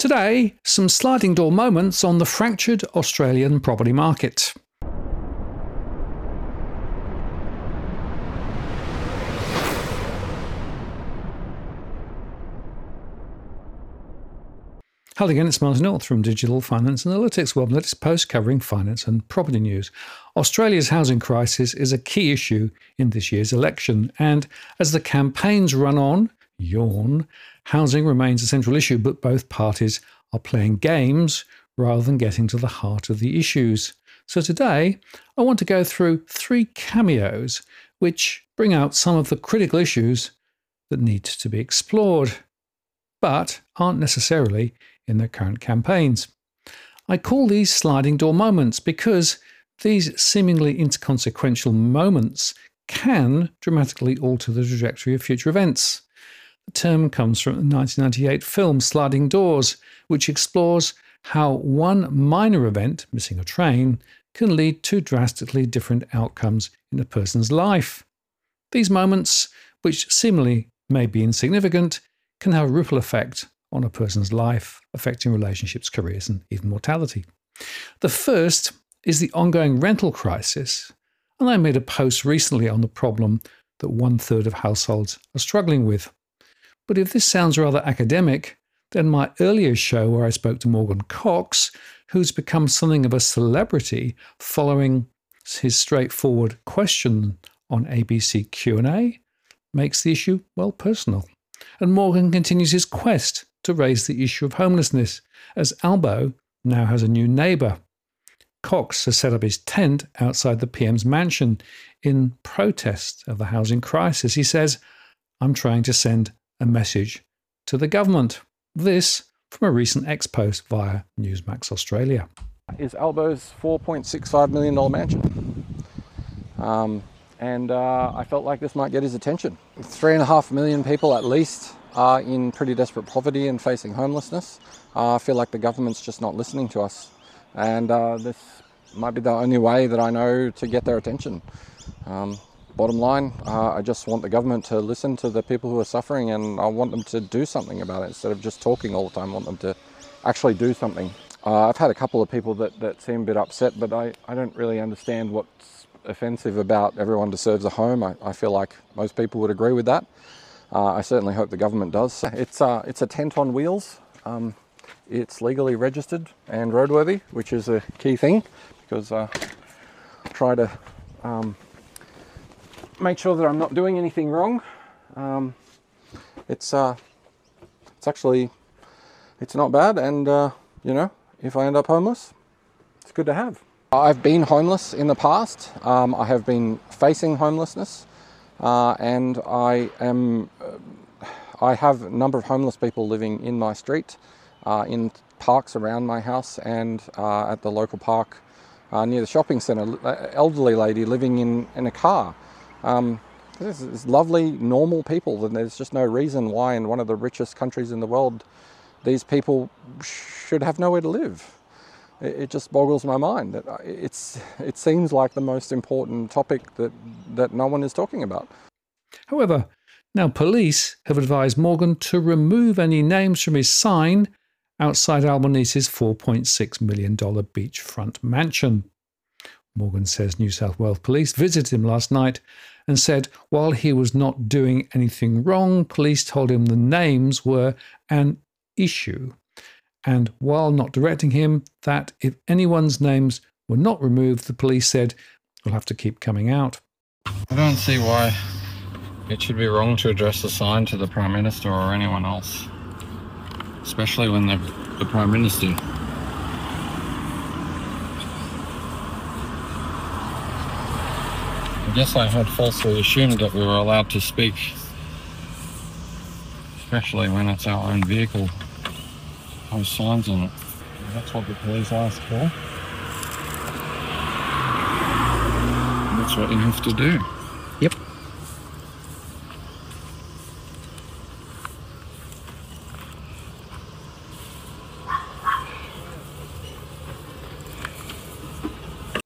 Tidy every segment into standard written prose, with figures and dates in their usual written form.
Today, some sliding door moments on the fractured Australian property market. Hello again, it's Martin North from Digital Finance Analytics, World latest post covering finance and property news. Australia's housing crisis is a key issue in this year's election, and as the campaigns run on, housing remains a central issue, but both parties are playing games rather than getting to the heart of the issues. So today, I want to go through 3 cameos which bring out some of the critical issues that need to be explored, but aren't necessarily in their current campaigns. I call these sliding door moments because these seemingly inconsequential moments can dramatically alter the trajectory of future events. The term comes from the 1998 film Sliding Doors, which explores how one minor event, missing a train, can lead to drastically different outcomes in a person's life. These moments, which seemingly may be insignificant, can have a ripple effect on a person's life, affecting relationships, careers, and even mortality. The first is the ongoing rental crisis, and I made a post recently on the problem that 1/3 of households are struggling with. But if this sounds rather academic, then my earlier show where I spoke to Morgan Cox, who's become something of a celebrity following his straightforward question on ABC Q&A, makes the issue, well, personal. And Morgan continues his quest to raise the issue of homelessness, as Albo now has a new neighbour. Cox has set up his tent outside the PM's mansion in protest of the housing crisis. He says, "I'm trying to send a message to the government." This from a recent ex-post via Newsmax Australia. Is Albo's $4.65 million mansion. I felt like this might get his attention. 3.5 million people at least are in pretty desperate poverty and facing homelessness. I feel like the government's just not listening to us. And this might be the only way that I know to get their attention. Bottom line, I just want the government to listen to the people who are suffering, and I want them to do something about it. Instead of just talking all the time, I want them to actually do something. I've had a couple of people that seem a bit upset, but I don't really understand what's offensive about everyone deserves a home. I feel like most people would agree with that. I certainly hope the government does. It's a tent on wheels. It's legally registered and roadworthy, which is a key thing, because I try to make sure that I'm not doing anything wrong. It's not bad, and if I end up homeless, it's good to have. I've been homeless in the past. I have been facing homelessness, and I have a number of homeless people living in my street, in parks around my house, and at the local park near the shopping centre. Elderly lady living in a car. This is lovely, normal people, and there's just no reason why in one of the richest countries in the world these people should have nowhere to live. It just boggles my mind that it seems like the most important topic that no one is talking about. However, now police have advised Morgan to remove any names from his sign outside Albanese's $4.6 million beachfront mansion. Morgan says New South Wales Police visited him last night and said while he was not doing anything wrong, police told him the names were an issue. And while not directing him, that if anyone's names were not removed, the police said, "We'll have to keep coming out." I don't see why it should be wrong to address the sign to the Prime Minister or anyone else, especially when they're the Prime Minister. I guess I had falsely assumed that we were allowed to speak, especially when it's our own vehicle. Those signs on it. That's what the police asked for. That's what you have to do. Yep.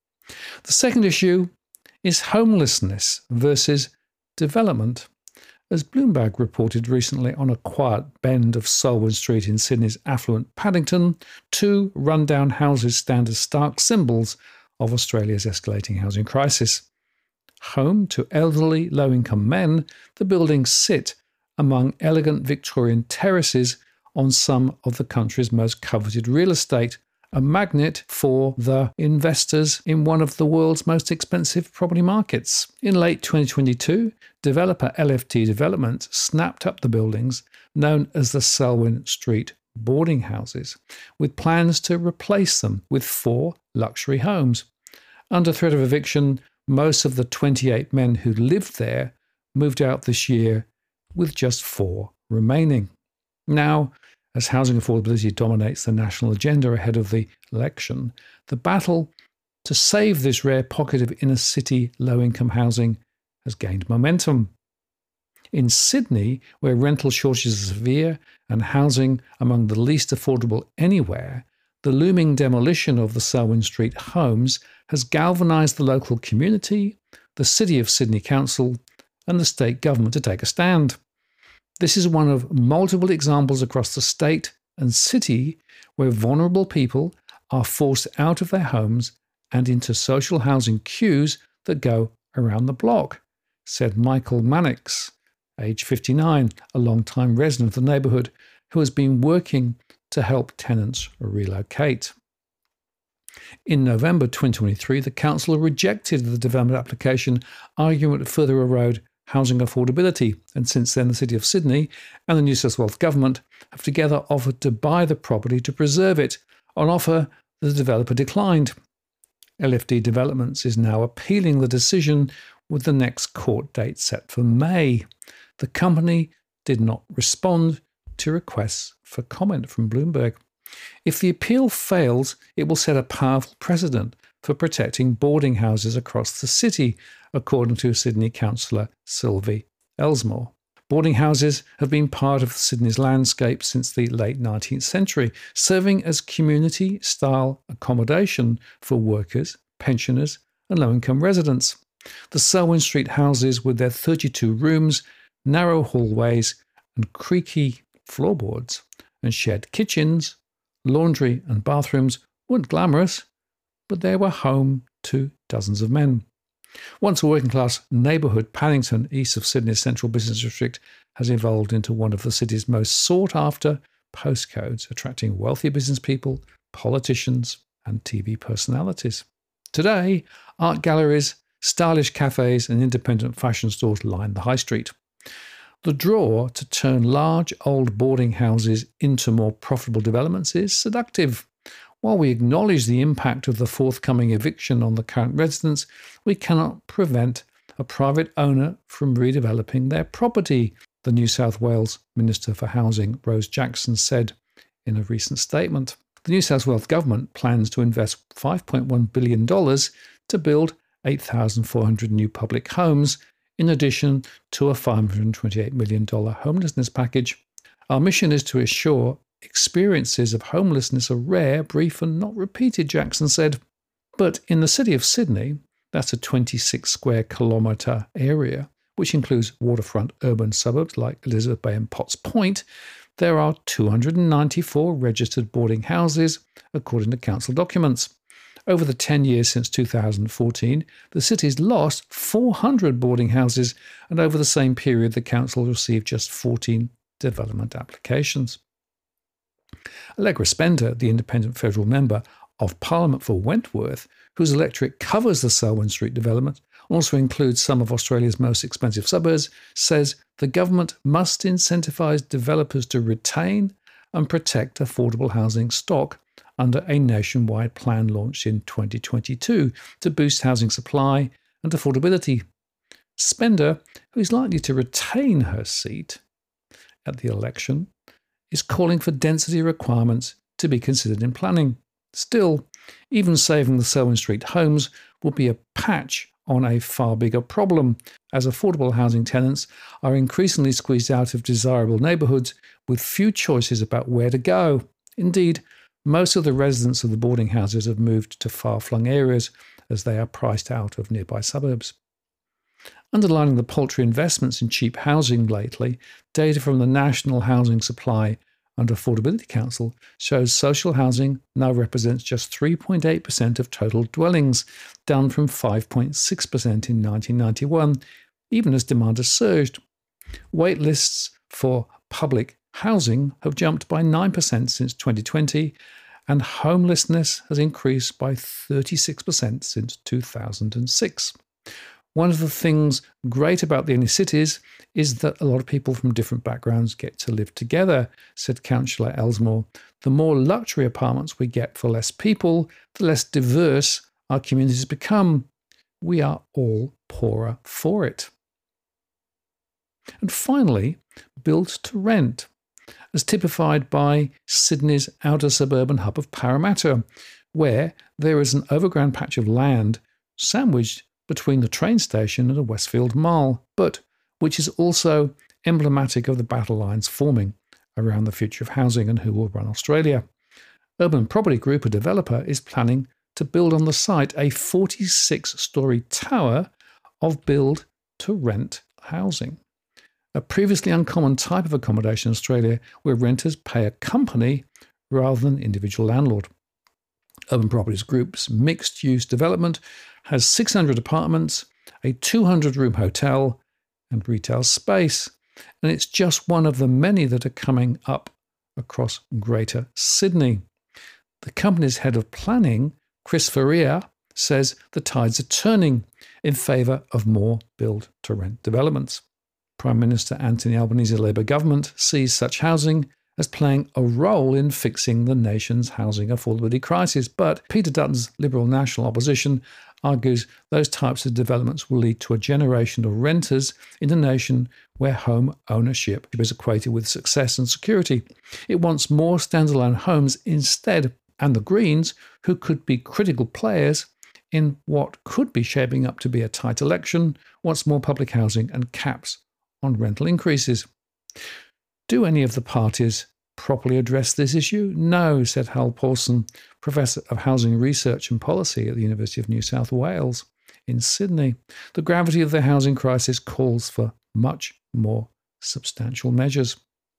The second issue is homelessness versus development. As Bloomberg reported recently on a quiet bend of Selwyn Street in Sydney's affluent Paddington, 2 rundown houses stand as stark symbols of Australia's escalating housing crisis. Home to elderly, low-income men, the buildings sit among elegant Victorian terraces on some of the country's most coveted real estate, a magnet for the investors in one of the world's most expensive property markets. In late 2022, developer LFT Development snapped up the buildings known as the Selwyn Street boarding houses, with plans to replace them with 4 luxury homes. Under threat of eviction, most of the 28 men who lived there moved out this year, with just 4 remaining. Now, as housing affordability dominates the national agenda ahead of the election, the battle to save this rare pocket of inner-city low-income housing has gained momentum. In Sydney, where rental shortages are severe and housing among the least affordable anywhere, the looming demolition of the Selwyn Street homes has galvanised the local community, the City of Sydney Council, and the state government to take a stand. This is one of multiple examples across the state and city where vulnerable people are forced out of their homes and into social housing queues that go around the block, said Michael Mannix, age 59, a long-time resident of the neighbourhood who has been working to help tenants relocate. In November 2023, the council rejected the development application, arguing it would further erode housing affordability, and since then the City of Sydney and the New South Wales Government have together offered to buy the property to preserve it, an offer the developer declined. LFD Developments is now appealing the decision with the next court date set for May. The company did not respond to requests for comment from Bloomberg. If the appeal fails, it will set a powerful precedent for protecting boarding houses across the city, according to Sydney councillor Sylvie Elsmore. Boarding houses have been part of Sydney's landscape since the late 19th century, serving as community-style accommodation for workers, pensioners and low-income residents. The Selwyn Street houses, with their 32 rooms, narrow hallways and creaky floorboards and shared kitchens, laundry and bathrooms, weren't glamorous, but they were home to dozens of men. Once a working-class neighbourhood, Paddington, east of Sydney's central business district, has evolved into one of the city's most sought-after postcodes, attracting wealthy business people, politicians and TV personalities. Today, art galleries, stylish cafes and independent fashion stores line the high street. The draw to turn large old boarding houses into more profitable developments is seductive. While we acknowledge the impact of the forthcoming eviction on the current residents, we cannot prevent a private owner from redeveloping their property, the New South Wales Minister for Housing, Rose Jackson, said in a recent statement. The New South Wales Government plans to invest $5.1 billion to build 8,400 new public homes, in addition to a $528 million homelessness package. Our mission is to assure experiences of homelessness are rare, brief and not repeated, Jackson said. But in the City of Sydney, that's a 26 square kilometre area, which includes waterfront urban suburbs like Elizabeth Bay and Potts Point, there are 294 registered boarding houses, according to council documents. Over the 10 years since 2014, the city's lost 400 boarding houses, and over the same period, the council received just 14 development applications. Allegra Spender, the independent federal member of Parliament for Wentworth, whose electorate covers the Selwyn Street development, also includes some of Australia's most expensive suburbs, says the government must incentivise developers to retain and protect affordable housing stock under a nationwide plan launched in 2022 to boost housing supply and affordability. Spender, who is likely to retain her seat at the election, is calling for density requirements to be considered in planning. Still, even saving the Selwyn Street homes will be a patch on a far bigger problem, as affordable housing tenants are increasingly squeezed out of desirable neighbourhoods with few choices about where to go. Indeed, most of the residents of the boarding houses have moved to far-flung areas as they are priced out of nearby suburbs. Underlining the paltry investments in cheap housing lately, data from the National Housing Supply and Affordability Council shows social housing now represents just 3.8% of total dwellings, down from 5.6% in 1991, even as demand has surged. Wait lists for public housing have jumped by 9% since 2020, and homelessness has increased by 36% since 2006. One of the things great about the inner cities is that a lot of people from different backgrounds get to live together, said Councillor Elsmore. The more luxury apartments we get for less people, the less diverse our communities become. We are all poorer for it. And finally, build to rent, as typified by Sydney's outer suburban hub of Parramatta, where there is an overgrown patch of land sandwiched between the train station and a Westfield Mall, but which is also emblematic of the battle lines forming around the future of housing and who will run Australia. Urban Property Group, a developer, is planning to build on the site a 46-storey tower of build-to-rent housing, a previously uncommon type of accommodation in Australia where renters pay a company rather than an individual landlord. Urban Properties Group's mixed-use development has 600 apartments, a 200-room hotel, and retail space, and it's just one of the many that are coming up across Greater Sydney. The company's head of planning, Chris Ferrier, says the tides are turning in favour of more build-to-rent developments. Prime Minister Anthony Albanese's Labor government sees such housing as playing a role in fixing the nation's housing affordability crisis. But Peter Dutton's Liberal National Opposition argues those types of developments will lead to a generation of renters in a nation where home ownership is equated with success and security. It wants more standalone homes instead, and the Greens, who could be critical players in what could be shaping up to be a tight election, wants more public housing and caps on rental increases. Do any of the parties properly address this issue? No, said Hal Paulson, Professor of Housing Research and Policy at the University of New South Wales in Sydney. The gravity of the housing crisis calls for much more substantial measures.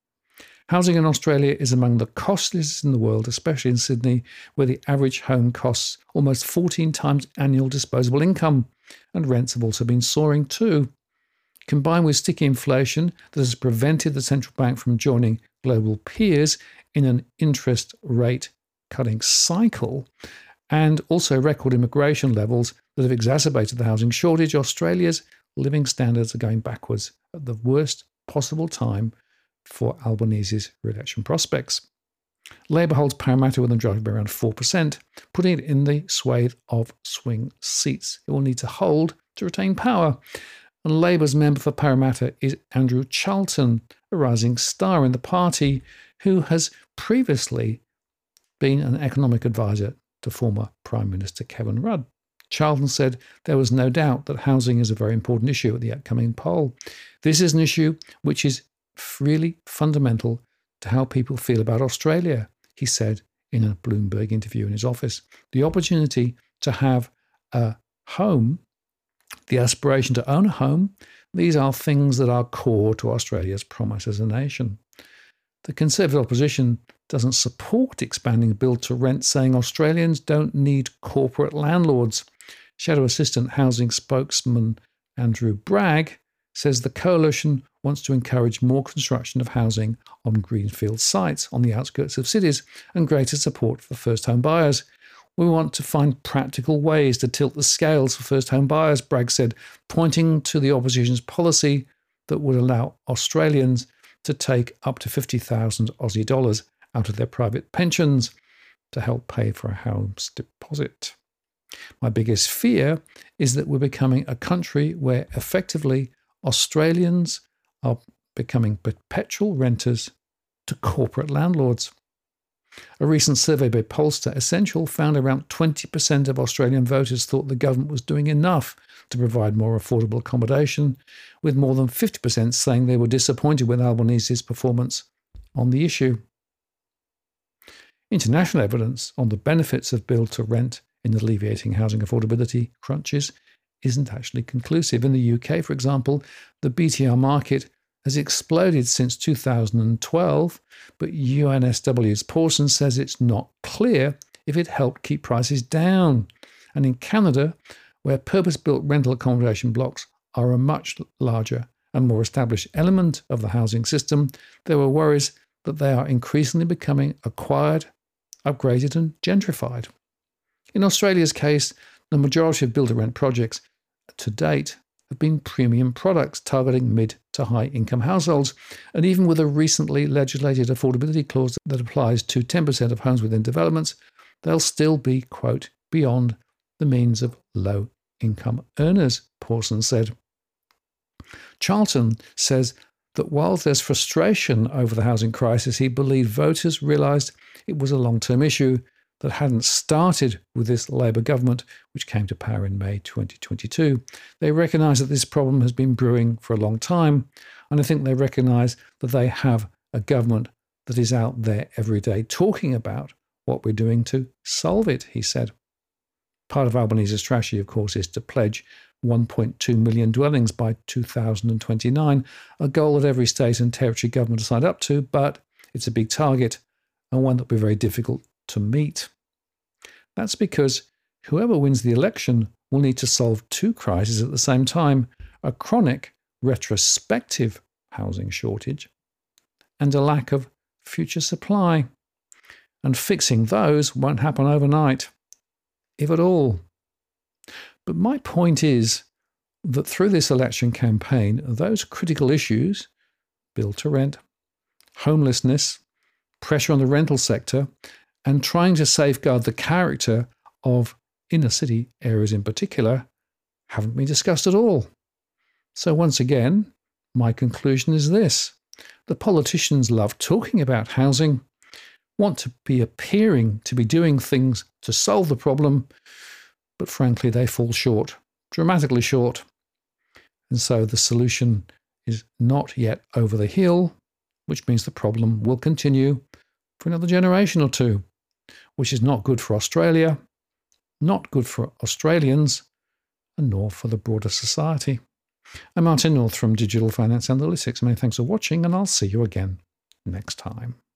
Housing in Australia is among the costliest in the world, especially in Sydney, where the average home costs almost 14 times annual disposable income, and rents have also been soaring too. Combined with sticky inflation that has prevented the central bank from joining global peers in an interest rate cutting cycle, and also record immigration levels that have exacerbated the housing shortage, Australia's living standards are going backwards at the worst possible time for Albanese's re-election prospects. Labor holds Parramatta with a majority of around 4%, putting it in the swathe of swing seats it will need to hold to retain power. And Labor's member for Parramatta is Andrew Charlton, a rising star in the party who has previously been an economic advisor to former Prime Minister Kevin Rudd. Charlton said there was no doubt that housing is a very important issue at the upcoming poll. This is an issue which is really fundamental to how people feel about Australia, he said in a Bloomberg interview in his office. The opportunity to have a home, the aspiration to own a home, these are things that are core to Australia's promise as a nation. The Conservative opposition doesn't support expanding build-to-rent, saying Australians don't need corporate landlords. Shadow Assistant Housing spokesman Andrew Bragg says the coalition wants to encourage more construction of housing on greenfield sites on the outskirts of cities and greater support for first home buyers. We want to find practical ways to tilt the scales for first home buyers, Bragg said, pointing to the opposition's policy that would allow Australians to take up to 50,000 Aussie dollars out of their private pensions to help pay for a house deposit. My biggest fear is that we're becoming a country where effectively Australians are becoming perpetual renters to corporate landlords. A recent survey by Polster Essential found around 20% of Australian voters thought the government was doing enough to provide more affordable accommodation, with more than 50% saying they were disappointed with Albanese's performance on the issue. International evidence on the benefits of build-to-rent in alleviating housing affordability crunches isn't actually conclusive. In the UK, for example, the BTR market has exploded since 2012, but UNSW's Pawson says it's not clear if it helped keep prices down. And in Canada, where purpose-built rental accommodation blocks are a much larger and more established element of the housing system, there were worries that they are increasingly becoming acquired, upgraded and gentrified. In Australia's case, the majority of build-to-rent projects to date have been premium products targeting mid to high income households, and even with a recently legislated affordability clause that applies to 10% of homes within developments, they'll still be, quote, beyond the means of low income earners, Pawson said. Charlton says that while there's frustration over the housing crisis, he believed voters realised it was a long-term issue that hadn't started with this Labour government, which came to power in May 2022. They recognise that this problem has been brewing for a long time, and I think they recognise that they have a government that is out there every day talking about what we're doing to solve it, he said. Part of Albanese's strategy, of course, is to pledge 1.2 million dwellings by 2029, a goal that every state and territory government has signed up to, but it's a big target and one that will be very difficult to meet. That's because whoever wins the election will need to solve two crises at the same time: a chronic, retrospective housing shortage and a lack of future supply. And fixing those won't happen overnight, if at all. But my point is that through this election campaign, those critical issues, build to rent, homelessness, pressure on the rental sector, and trying to safeguard the character of inner city areas in particular, haven't been discussed at all. So once again, my conclusion is this: the politicians love talking about housing, want to be appearing to be doing things to solve the problem, but frankly, they fall short, dramatically short. And so the solution is not yet over the hill, which means the problem will continue for another generation or two, which is not good for Australia, not good for Australians, and nor for the broader society. I'm Martin North from Digital Finance Analytics. Many thanks for watching, and I'll see you again next time.